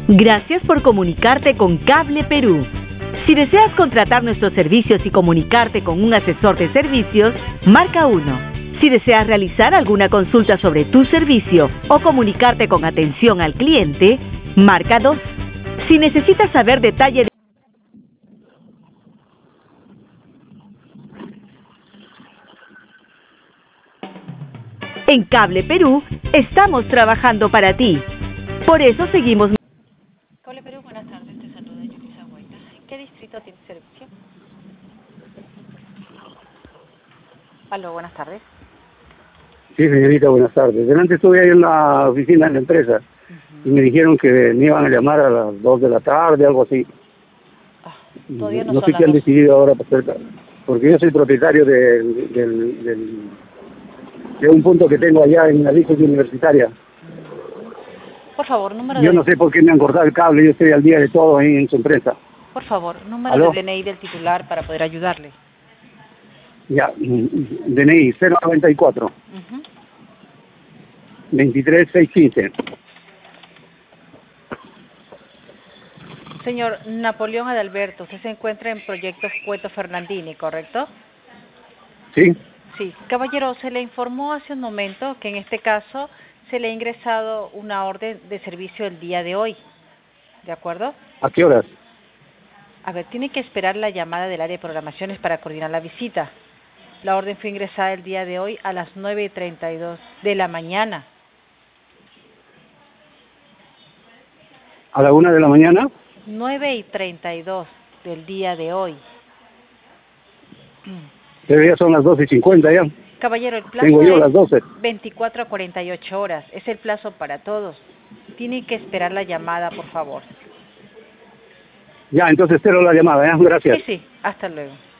Gracias por comunicarte con Cable Perú. Si deseas contratar nuestros servicios y comunicarte con un asesor de servicios, marca 1. Si deseas realizar alguna consulta sobre tu servicio o comunicarte con atención al cliente, marca 2. Si necesitas saber detalle de... En Cable Perú, estamos trabajando para ti. Por eso seguimos... Cable Perú, buenas tardes, te saluda Yulisa Huayta. ¿En qué distrito tiene servicio? Aló, buenas tardes. Sí, señorita, buenas tardes. Delante estuve ahí en la oficina de la empresa y me dijeron que me iban a llamar a las 2 de la tarde, algo así. Todavía no No son sé las qué han 2. decidido ahora, porque yo soy propietario de un punto que tengo allá en la licencia universitaria. Por favor, número Yo de... no sé por qué me han cortado el cable, yo estoy al día de todo ahí en su empresa. Por favor, número ¿Aló? de DNI del titular para poder ayudarle. Ya, DNI 094 23615. Señor Napoleón Adalberto, usted se encuentra en Proyecto Cueto Fernandini, ¿correcto? ¿Sí? Sí. Caballero, se le informó hace un momento que en este caso se le ha ingresado una orden de servicio el día de hoy, ¿de acuerdo? ¿A qué horas? A ver, tiene que esperar la llamada del área de programaciones para coordinar la visita. La orden fue ingresada el día de hoy a las 9:32 de la mañana. ¿A la 1 de la mañana? 9:32 del día de hoy. Pero ya son las 12:50 ya. Caballero, el plazo Tengo yo es las 12. 24 a 48 horas. Es el plazo para todos. Tiene que esperar la llamada, por favor. Ya, entonces espero la llamada, ¿eh? Gracias. Sí, sí. Hasta luego.